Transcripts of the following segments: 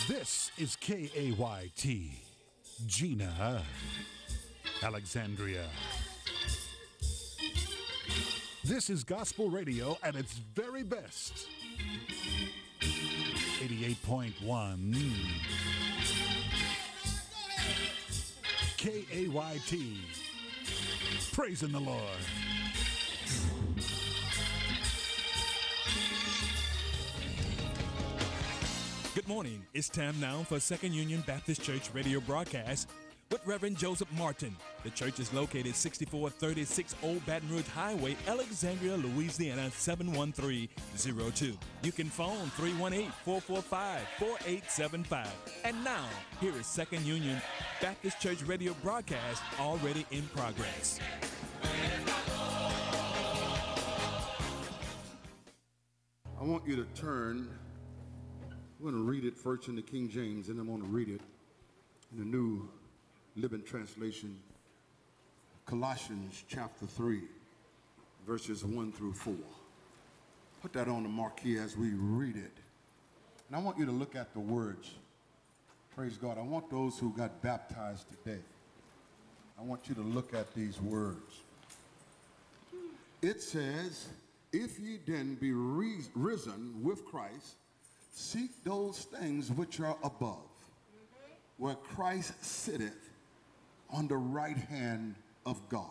This is KAYT, Gina, Alexandria. This is gospel radio at its very best. 88.1 KAYT. Praising the Lord. Good morning. It's time now for Second Union Baptist Church radio broadcast with Reverend Joseph Martin. The church is located 6436 Old Baton Rouge Highway, Alexandria, Louisiana 71302. You can phone 318-445-4875. And now, here is Second Union Baptist Church radio broadcast already in progress. I want you to turn. I'm going to read it first in the King James, and I'm going to read it in the New Living Translation. Colossians chapter 3, verses 1 through 4. Put that on the marquee as we read it. And I want you to look at the words. Praise God. I want those who got baptized today. I want you to look at these words. It says, if ye then be risen with Christ, seek those things which are above, where Christ sitteth on the right hand of God.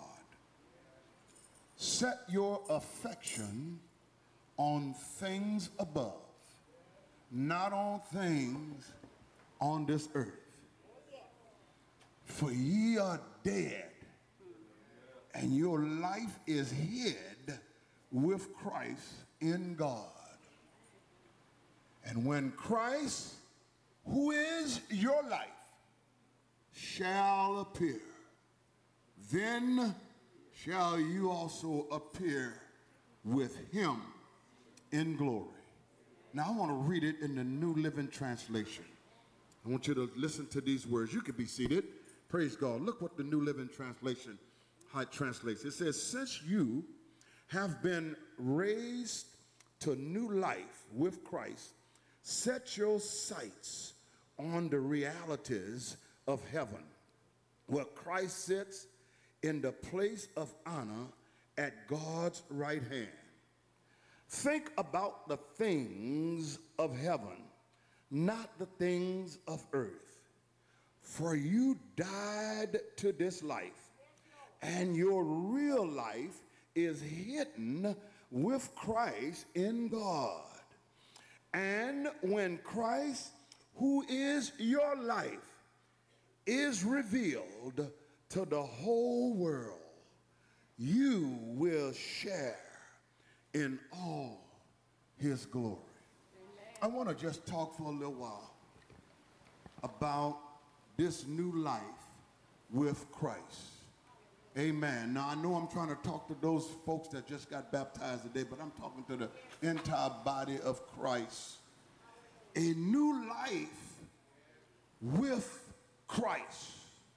Set your affection on things above, not on things on this earth. For ye are dead, and your life is hid with Christ in God. And when Christ, who is your life, shall appear, then shall you also appear with him in glory. Now I want to read it in the New Living Translation. I want you to listen to these words. You can be seated. Praise God. Look what the New Living Translation how it translates. It says, since you have been raised to new life with Christ, set your sights on the realities of heaven, where Christ sits in the place of honor at God's right hand. Think about the things of heaven, not the things of earth. For you died to this life, and your real life is hidden with Christ in God. And when Christ, who is your life, is revealed to the whole world, you will share in all his glory. Amen. I want to just talk for a little while about this new life with Christ. Amen. Now, I know I'm trying to talk to those folks that just got baptized today, but I'm talking to the entire body of Christ. A new life with Christ.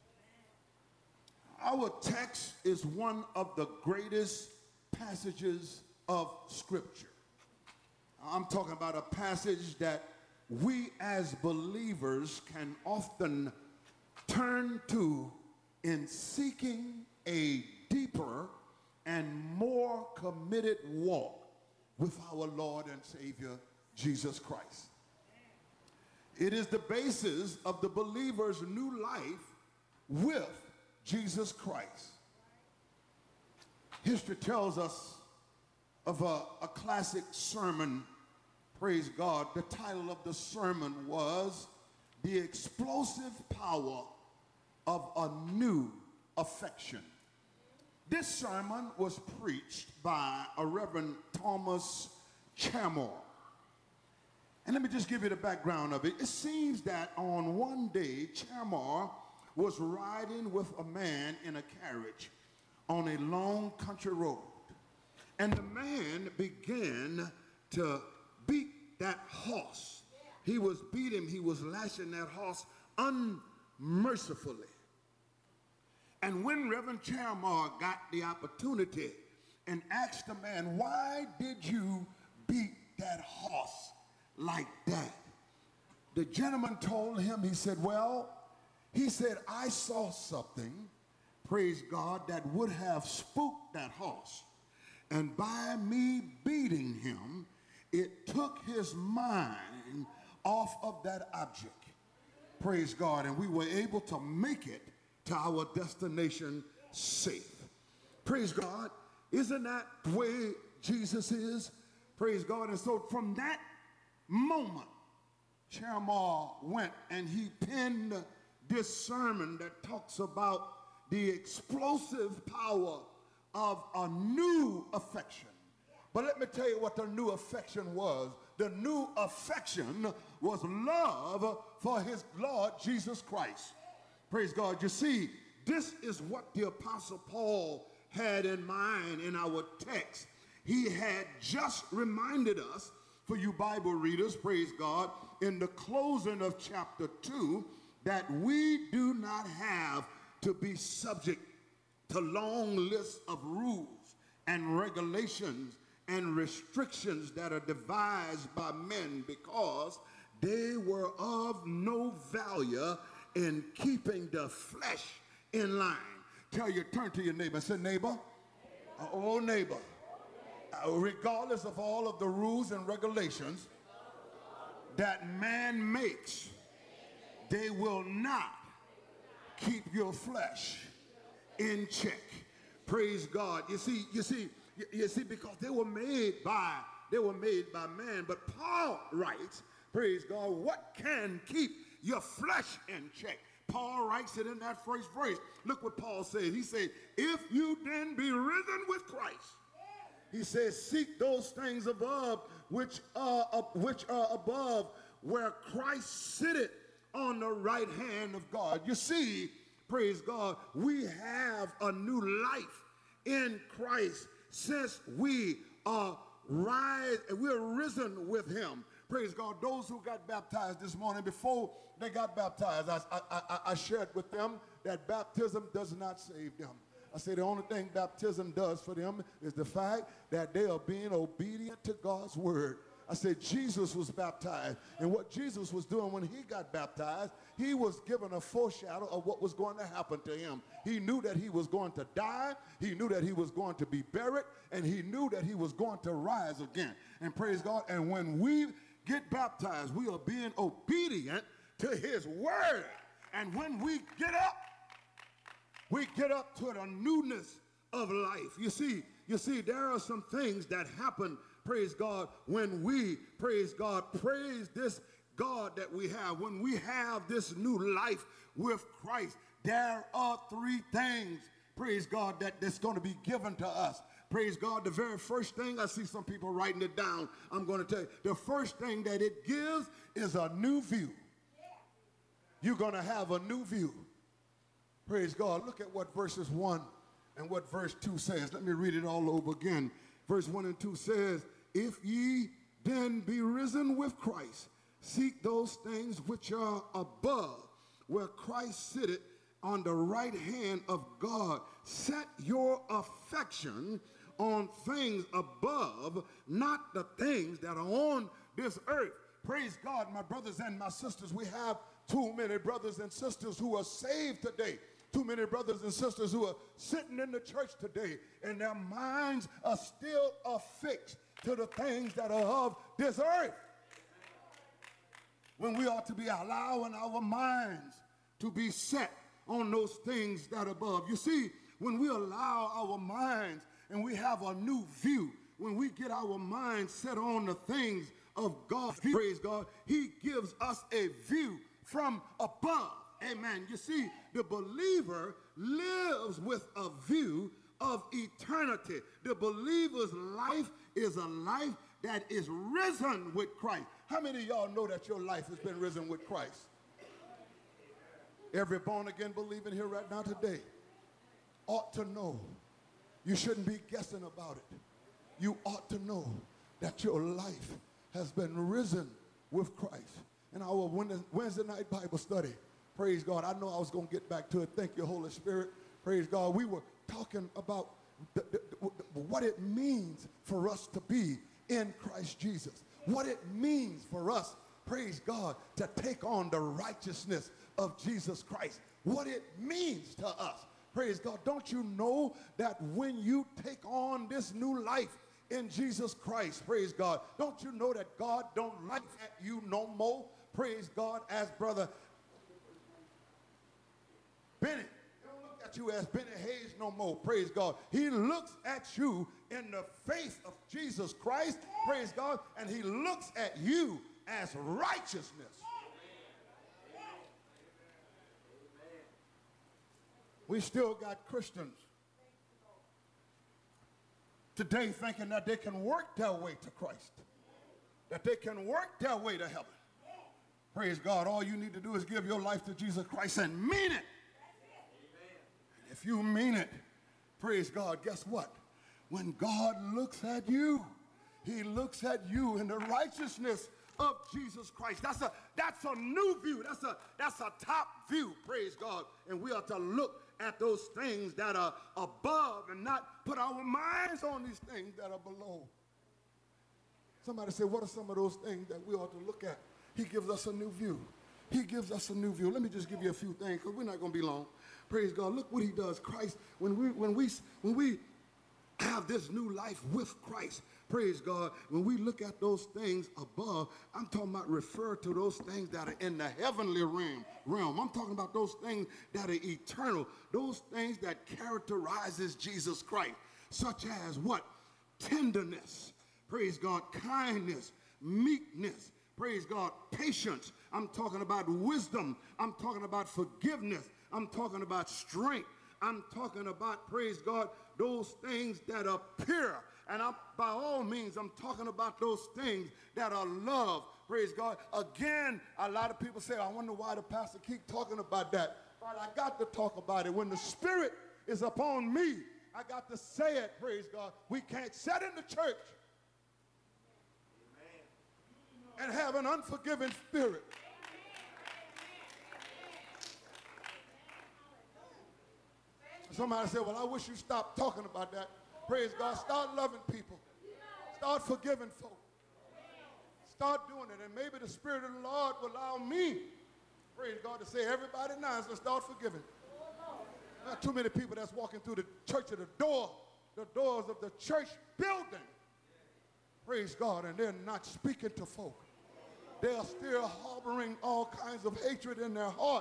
Our text is one of the greatest passages of Scripture. I'm talking about a passage that we as believers can often turn to in seeking a deeper and more committed walk with our Lord and Savior, Jesus Christ. It is the basis of the believer's new life with Jesus Christ. History tells us of a classic sermon, praise God. The title of the sermon was The Explosive Power of a New Affection. This sermon was preached by a Reverend Thomas Chamor. And let me just give you the background of it. It seems that on one day, Chamor was riding with a man in a carriage on a long country road. And the man began to beat that horse. He was beating, he was lashing that horse unmercifully. And when Reverend Chamor got the opportunity and asked the man, why did you beat that horse like that? the gentleman told him, he said, well, he said, I saw something, praise God, that would have spooked that horse. And by me beating him, it took his mind off of that object. Praise God. And we were able to make it to our destination safe. Praise God. Isn't that the way Jesus is? Praise God. And so from that moment, Shamar went and he penned this sermon that talks about the explosive power of a new affection. But let me tell you what the new affection was. The new affection was love for his Lord Jesus Christ. Praise God. You see, this is what the Apostle Paul had in mind in our text. He had just reminded us, for you Bible readers, praise God, in the closing of chapter 2, that we do not have to be subject to long lists of rules and regulations and restrictions that are devised by men, because they were of no value in keeping the flesh in line. Turn to your neighbor and say, neighbor, oh neighbor, regardless of all of the rules and regulations that man makes, they will not keep your flesh in check. Praise God. You see, because they were made by man. But Paul writes, praise God, what can keep your flesh in check? Paul writes it in that first verse. Look what Paul says. He said, if you then be risen with Christ, he says, seek those things above which are above, where Christ sitteth on the right hand of God. You see, praise God, we have a new life in Christ since we are we're risen with him. Praise God. Those who got baptized this morning, before they got baptized, I shared with them that baptism does not save them. I say the only thing baptism does for them is the fact that they are being obedient to God's word. I said Jesus was baptized, and what Jesus was doing when he got baptized, he was given a foreshadow of what was going to happen to him. He knew that he was going to die, he knew that he was going to be buried, and he knew that he was going to rise again. And praise God, and when we get baptized, we are being obedient to his word. And when we get up to the newness of life. You see, there are some things that happen, praise God, when we, praise God, praise this God that we have. When we have this new life with Christ, there are three things, praise God, that's going to be given to us. Praise God, the very first thing, I see some people writing it down, I'm going to tell you, the first thing that it gives is a new view. You're going to have a new view. Praise God. Look at what verses 1 and what verse 2 says. Let me read it all over again. Verse 1 and 2 says, if ye then be risen with Christ, seek those things which are above, where Christ sitteth on the right hand of God. Set your affection on things above, not the things that are on this earth. Praise God, my brothers and my sisters. We have too many brothers and sisters who are saved today. Too many brothers and sisters who are sitting in the church today, and their minds are still affixed to the things that are of this earth. When we ought to be allowing our minds to be set on those things that are above. You see, when we allow our minds and we have a new view, when we get our minds set on the things of God, praise God, he gives us a view from above. Amen. You see, the believer lives with a view of eternity. The believer's life is a life that is risen with Christ. How many of y'all know that your life has been risen with Christ? Every born-again believer here right now today ought to know. You shouldn't be guessing about it. You ought to know that your life has been risen with Christ. In our Wednesday night Bible study, praise God, I know I was going to get back to it. Thank you, Holy Spirit. Praise God. We were talking about what it means for us to be in Christ Jesus. What it means for us praise God, to take on the righteousness of Jesus Christ, what it means to us. Praise God. Don't you know that when you take on this new life in Jesus Christ, praise God, don't you know that God don't laugh at you no more? Praise God, as Brother Bennett, he don't look at you as Bennett Hayes no more, praise God. He looks at you in the face of Jesus Christ, praise God, and he looks at you as righteousness. We still got Christians today thinking that they can work their way to Christ, that they can work their way to heaven. Praise God. All you need to do is give your life to Jesus Christ and mean it. If you mean it, praise God, guess what? When God looks at you, he looks at you in the righteousness of Jesus Christ. That's a new view. That's a top view, praise God. And we are to look at those things that are above and not put our minds on these things that are below. Somebody say, what are some of those things that we ought to look at? He gives us a new view. He gives us a new view. Let me just give you a few things because we're not going to be long. Praise God. Look what he does. Christ, when we have this new life with Christ, praise God, when we look at those things above, I'm talking about refer to those things that are in the heavenly realm. I'm talking about those things that are eternal, those things that characterizes Jesus Christ, such as what? Tenderness, praise God, kindness, meekness, praise God, patience. I'm talking about wisdom. I'm talking about forgiveness. I'm talking about strength. I'm talking about, praise God, those things that are pure. And by all means, I'm talking about those things that are love. Praise God. Again, a lot of people say, I wonder why the pastor keep talking about that. But I got to talk about it. When the Spirit is upon me, I got to say it, praise God. We can't sit in the church and have an unforgiving spirit. Somebody said, well, I wish you stopped talking about that. Praise God. Start loving people. Start forgiving folk. Start doing it. And maybe the Spirit of the Lord will allow me, praise God, to say everybody now, so start forgiving. Not too many people that's walking through the church at the doors of the church building. Praise God. And they're not speaking to folk. They are still harboring all kinds of hatred in their heart.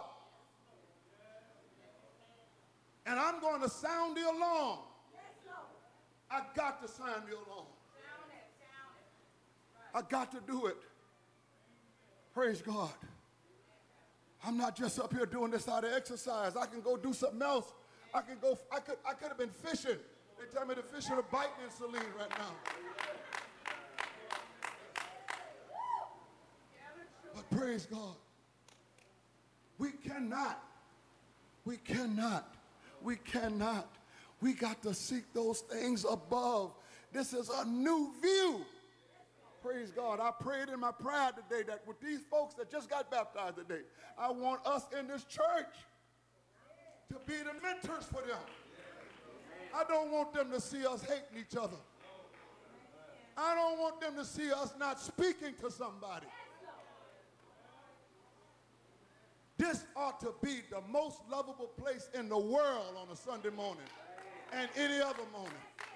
And I'm going to sound the alarm. I got to sound the alarm. I got to do it. Praise God. I'm not just up here doing this out of exercise. I can go do something else. I could have been fishing. They tell me the fish are biting in Saline right now. But praise God. We cannot. We got to seek those things above. This is a new view. Praise God. I prayed in my prayer today that with these folks that just got baptized today, I want us in this church to be the mentors for them. I don't want them to see us hating each other. I don't want them to see us not speaking to somebody. This ought to be the most lovable place in the world on a Sunday morning and any other morning.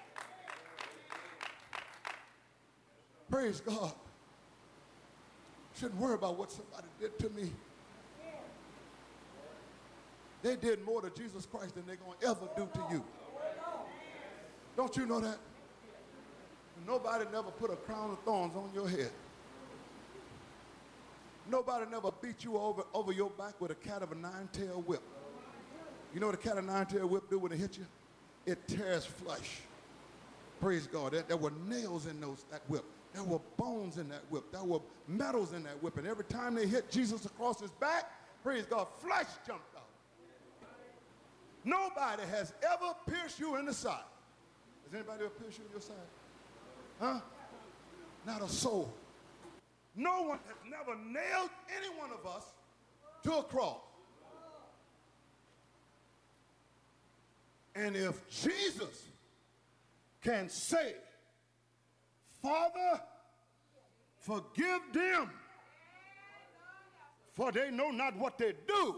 Praise God. Shouldn't worry about what somebody did to me. They did more to Jesus Christ than they're going to ever do to you. Don't you know that? Nobody never put a crown of thorns on your head. Nobody never beat you over your back with a cat of a nine-tailed whip. You know what a cat of a nine-tailed whip do when it hits you? It tears flesh. Praise God. There were nails in that whip. There were bones in that whip. There were metals in that whip. And every time they hit Jesus across his back, praise God, flesh jumped out. Nobody has ever pierced you in the side. Has anybody ever pierced you in your side? Huh? Not a soul. No one has never nailed any one of us to a cross. And if Jesus can say, Father, forgive them, for they know not what they do.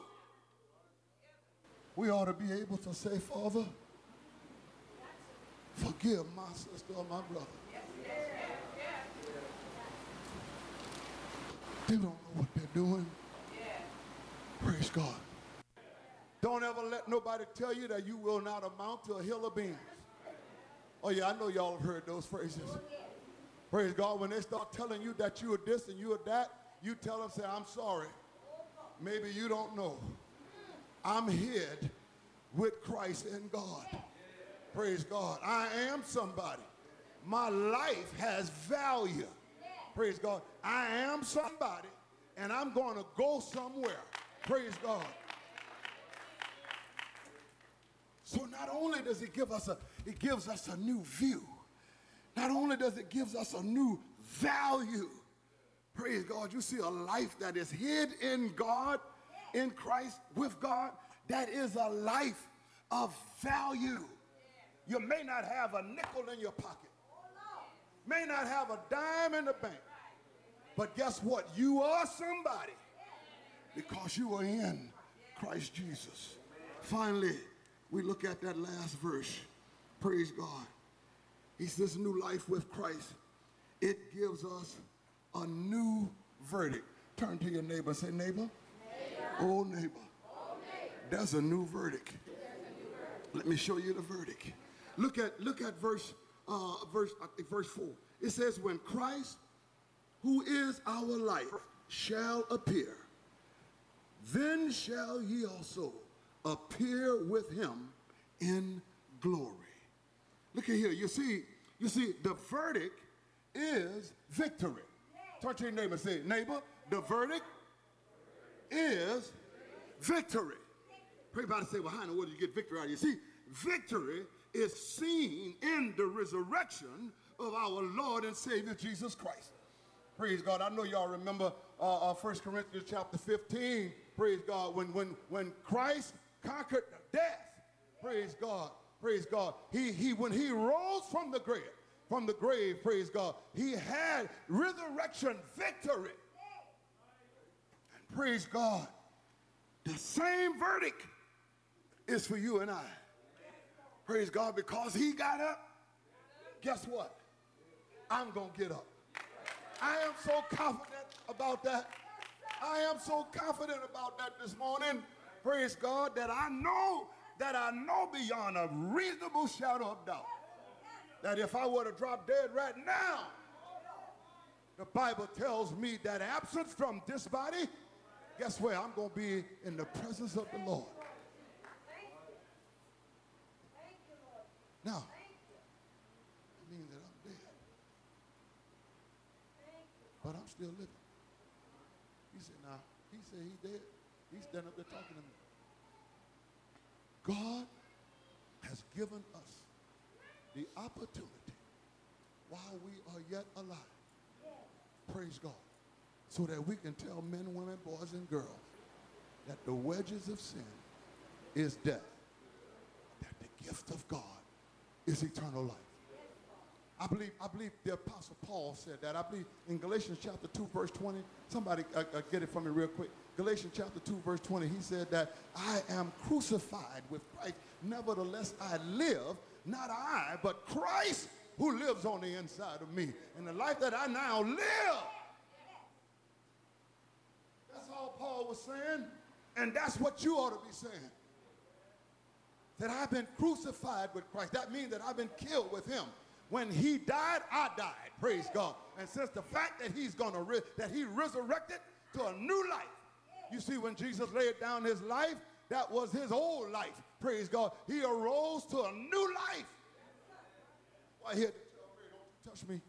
We ought to be able to say, Father, forgive my sister or my brother. They don't know what they're doing. Praise God. Don't ever let nobody tell you that you will not amount to a hill of beans. Oh yeah, I know y'all have heard those phrases. Praise God. When they start telling you that you are this and you are that, you tell them, say, I'm sorry. Maybe you don't know. I'm hid with Christ in God. Praise God. I am somebody. My life has value. Praise God. I am somebody, and I'm going to go somewhere. Praise God. So not only does it give us it gives us a new view. Not only does it give us a new value. Praise God. You see, a life that is hid in God, in Christ, with God, that is a life of value. You may not have a nickel in your pocket. May not have a dime in the bank. But guess what? You are somebody because you are in Christ Jesus. Finally, we look at that last verse. Praise God. He says new life with Christ. It gives us a new verdict. Turn to your neighbor and say, neighbor. Oh, neighbor. There's a new verdict. Let me show you the verdict. Look at verse 4. It says, when Christ, who is our life, shall appear, then shall ye also appear with him in glory. Look at here. You see, the verdict is victory. Turn to your neighbor and say, neighbor, the verdict is victory. Everybody say, well, how in the world do you get victory out of you? See, victory is seen in the resurrection of our Lord and Savior Jesus Christ. Praise God. I know y'all remember 1 Corinthians chapter 15. Praise God. When Christ conquered death. Praise God. Praise God. When he rose from the grave, praise God, he had resurrection victory. And praise God. The same verdict is for you and I. Praise God, because he got up. Guess what? I'm going to get up. I am so confident about that. I am so confident about that this morning. Praise God, that I know beyond a reasonable shadow of doubt that if I were to drop dead right now, the Bible tells me that absent from this body, guess where? I'm going to be in the presence of the Lord. Now, it means that I'm dead. But I'm still living. He said, he's dead. He's standing up there talking to me. God has given us the opportunity while we are yet alive. Praise God. So that we can tell men, women, boys, and girls that the wages of sin is death. That the gift of God is eternal life. I believe the Apostle Paul said that. I believe in Galatians chapter 2, verse 20. Somebody get it from me real quick. Galatians chapter 2, verse 20. He said that I am crucified with Christ. Nevertheless, I live, not I, but Christ who lives on the inside of me. And the life that I now live. That's all Paul was saying. And that's what you ought to be saying. That I've been crucified with Christ. That means that I've been killed with him. When he died, I died. Praise God. And since the fact that he resurrected to a new life. You see, when Jesus laid down his life, that was his old life. Praise God. He arose to a new life. Why here? Don't touch me.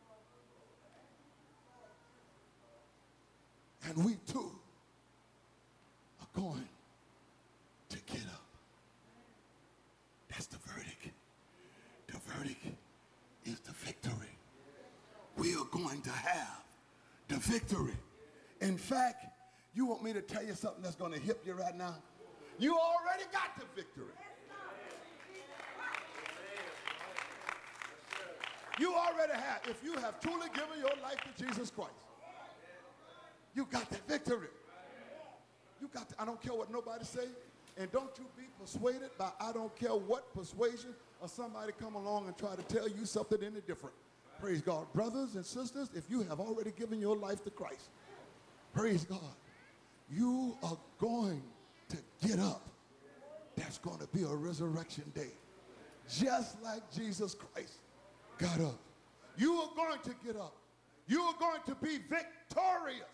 And we too are going to get up. That's the verdict. The verdict is the victory. We are going to have the victory. In fact, you want me to tell you something that's going to hit you right now? You already got the victory. You already have. If you have truly given your life to Jesus Christ, you got the victory. I don't care what nobody say. And don't you be persuaded by I don't care what persuasion or somebody come along and try to tell you something any different. Praise God. Brothers and sisters, if you have already given your life to Christ, praise God, you are going to get up. That's going to be a resurrection day. Just like Jesus Christ got up. You are going to get up. You are going to be victorious.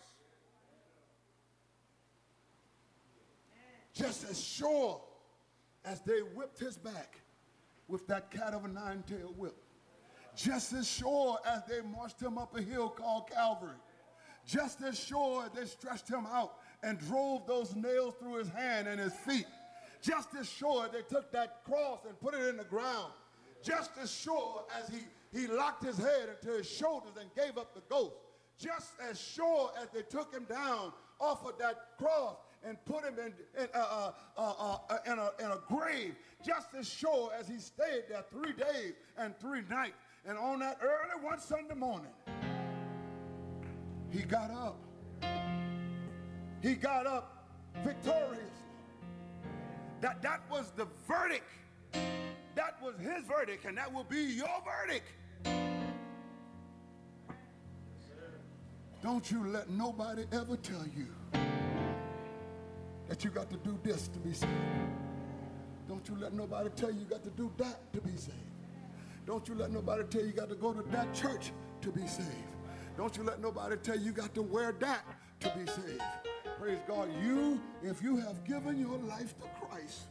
Just as sure as they whipped his back with that cat of a nine-tailed whip. Just as sure as they marched him up a hill called Calvary. Just as sure as they stretched him out and drove those nails through his hand and his feet. Just as sure they took that cross and put it in the ground. Just as sure as he locked his head into his shoulders and gave up the ghost. Just as sure as they took him down off of that cross and put him in a grave. Just as sure as he stayed there 3 days and 3 nights. And on that early one Sunday morning, he got up. He got up victorious. That was the verdict. That was his verdict, and that will be your verdict. Don't you let nobody ever tell you that you got to do this to be saved. Don't you let nobody tell you got to do that to be saved. Don't you let nobody tell you got to go to that church to be saved. Don't you let nobody tell you got to wear that to be saved. Praise God. If you have given your life to Christ,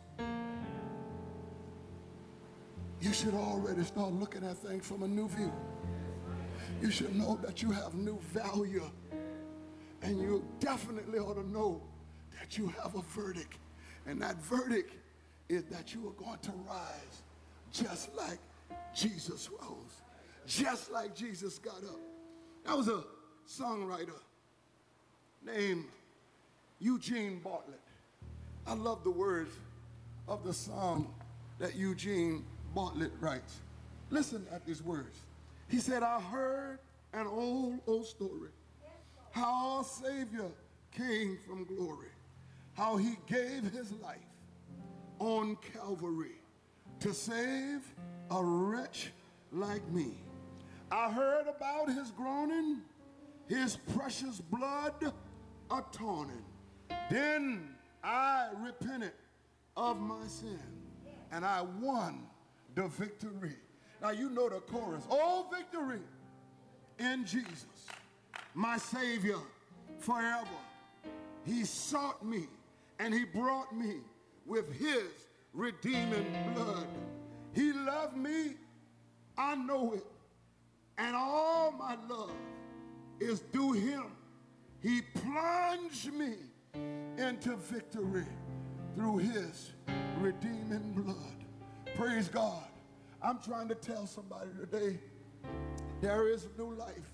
you should already start looking at things from a new view. You should know that you have new value. And you definitely ought to know that you have a verdict. And that verdict is that you are going to rise just like Jesus rose. Just like Jesus got up. That was a songwriter named Eugene Bartlett. I love the words of the song that Eugene Bartlett writes. Listen at these words. He said, I heard an old story, how our Savior came from glory, how he gave his life on Calvary to save a wretch like me. I heard about his groaning, his precious blood atoning. Then I repented of my sin, and I won the victory. Now you know the chorus. Oh, victory in Jesus, my Savior forever. He sought me, and he brought me with his redeeming blood. He loved me, I know it, and all my love is due him. He plunged me into victory through his redeeming blood. Praise God. I'm trying to tell somebody today, there is new life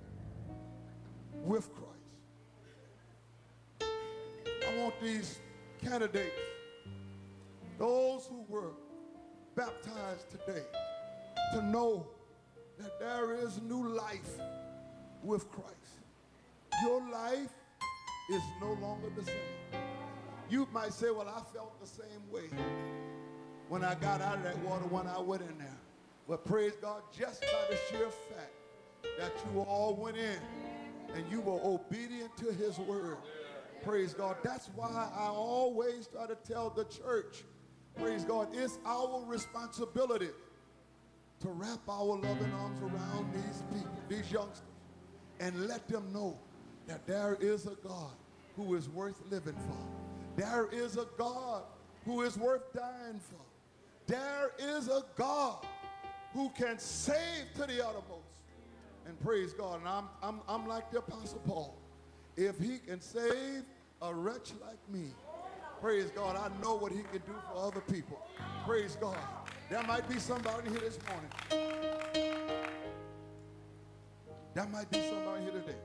with Christ. I want these candidates, those who were baptized today, to know that there is new life with Christ. Your life is no longer the same. You might say, well, I felt the same way when I got out of that water when I went in there. But praise God, just by the sheer fact that you all went in and you were obedient to his word. Praise God. That's why I always try to tell the church, praise God, it's our responsibility to wrap our loving arms around these people, these youngsters, and let them know that there is a God who is worth living for. There is a God who is worth dying for. There is a God who can save to the uttermost. And praise God. And I'm like the Apostle Paul. If he can save a wretch like me, praise God, I know what he can do for other people. Praise God. There might be somebody here this morning. There might be somebody here today.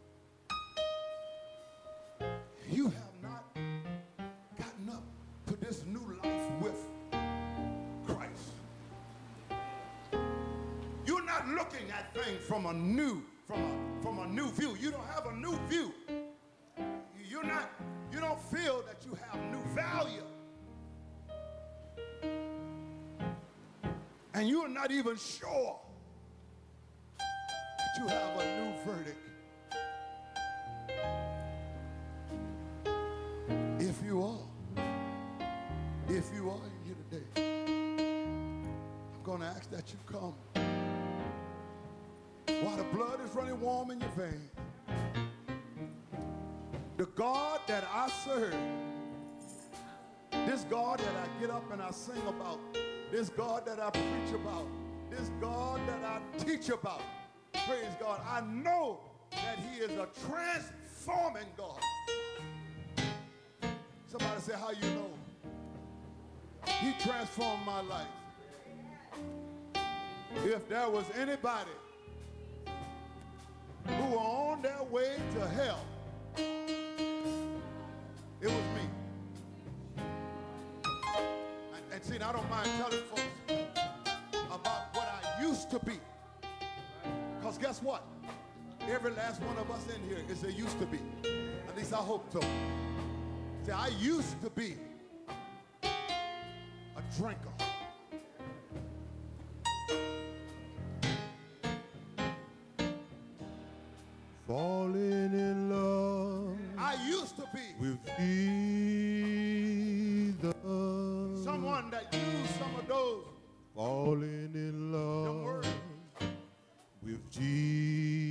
You have not gotten up to this new life with Christ. You're not looking at things from a new view. You don't have a new view. You don't feel feel that you have new value. And you are not even sure that you have a new verdict. If you are here today, I'm going to ask that you come. While the blood is running warm in your veins, the God that I serve, this God that I get up and I sing about, this God that I preach about, this God that I teach about, praise God, I know that he is a transforming God. Somebody say, how you know? He transformed my life. If there was anybody who were on their way to hell, it was me. And see, I don't mind telling folks about what I used to be. Because guess what? Every last one of us in here is a used to be. At least I hope so. See, I used to be a drinker. Falling in love. I used to be with Jesus. Someone that used some of those. Falling in love words. With Jesus.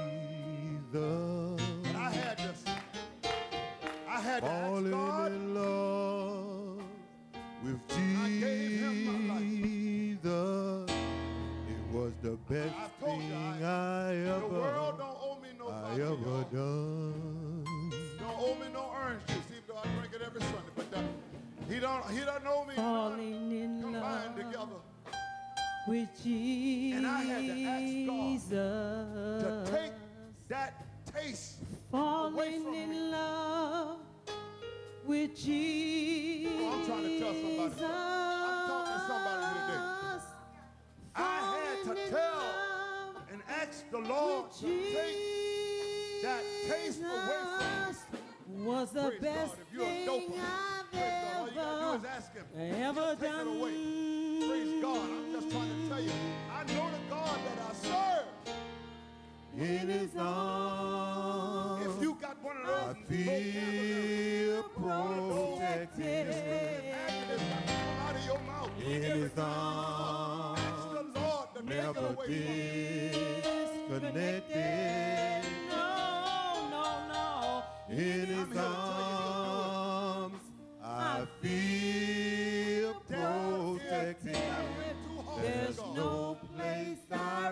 But I had to ask Falling God. in love with I gave him my Jesus. It was the best thing I The ever world don't owe me no vodka, y'all. done. Don't owe me no orange juice, even though I drink it every Sunday. But he don't owe me Falling in combined love together. with Jesus. And I had to ask God to take that taste away Falling from in me. love with Jesus. I'm trying to tell somebody. I'm talking to somebody here today. I had to tell and ask the Lord to take that taste away from me. Was the Praise best God. If you're a thing doper, I've praise God. All you gotta do is ask him. ever He'll take it done. away. Praise God. I'm just trying to tell you. I know the God that I serve. In his arms, If you got one of I those feel protected. come out of your mouth. In his arms, Ask the Lord to take it never away from you. disconnected. No. In his arms, I feel protected. There's no place I'd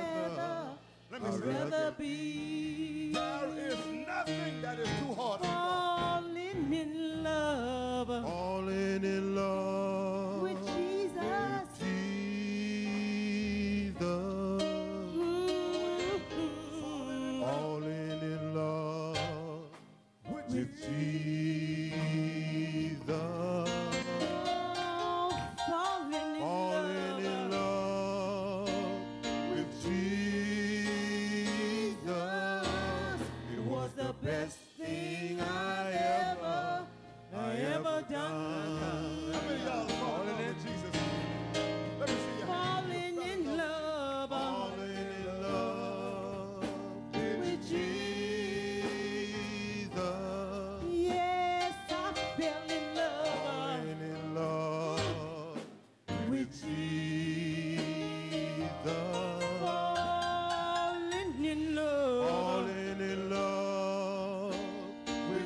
rather be. There is nothing that is too hard for God. Falling in love falling in love with Jesus. Falling in love with Jesus. Falling in love with Jesus. It was the best thing I ever done. How many of y'all are falling in Jesus? Let me see your hand. Falling in love Falling in love with Jesus. Yes, I fell in love Falling in love with Jesus. Falling in love Falling in love with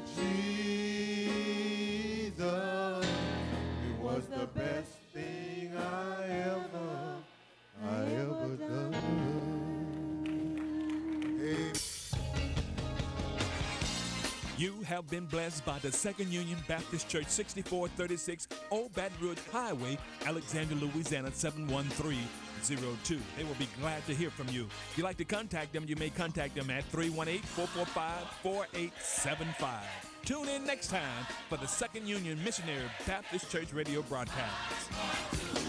Jesus. It was the best thing I ever done. You have been blessed by the Second Union Baptist Church, 6436 Old Baton Rouge Highway, Alexandria, Louisiana, 71302. They will be glad to hear from you. If you'd like to contact them, you may contact them at 318-445-4875. Tune in next time for the Second Union Missionary Baptist Church radio broadcast.